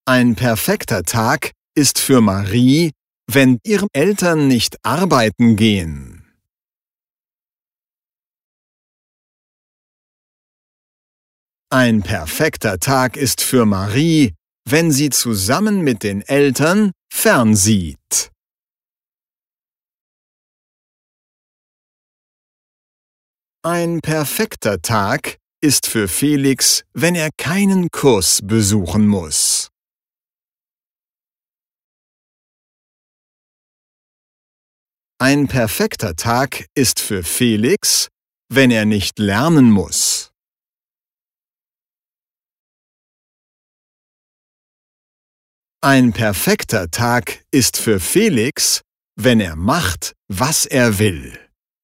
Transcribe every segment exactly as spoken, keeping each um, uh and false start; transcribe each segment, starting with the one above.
Ein perfekter Tag ist für Marie, wenn ihre Eltern nicht arbeiten gehen. Ein perfekter Tag ist für Marie, wenn sie zusammen mit den Eltern fernsieht. Ein perfekter Tag ist für Felix, wenn er keinen Kurs besuchen muss. Ein perfekter Tag ist für Felix, wenn er nicht lernen muss. Ein perfekter Tag ist für Felix, wenn er macht, was er will.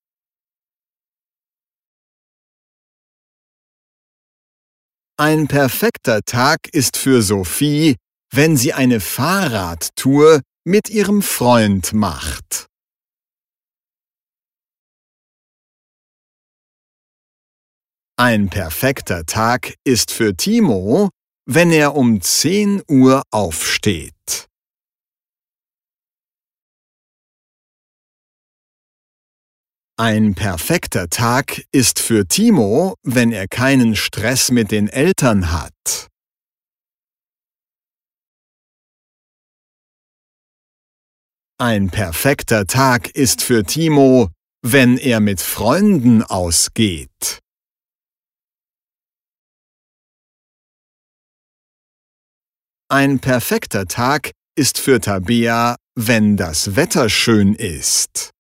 Ein perfekter Tag ist für Sophie, wenn sie eine Fahrradtour mit ihrem Freund macht. Ein perfekter Tag ist für Timo, wenn er um zehn Uhr aufsteht. Ein perfekter Tag ist für Timo, wenn er keinen Stress mit den Eltern hat. Ein perfekter Tag ist für Timo, wenn er mit Freunden ausgeht. Ein perfekter Tag ist für Tabea, wenn das Wetter schön ist.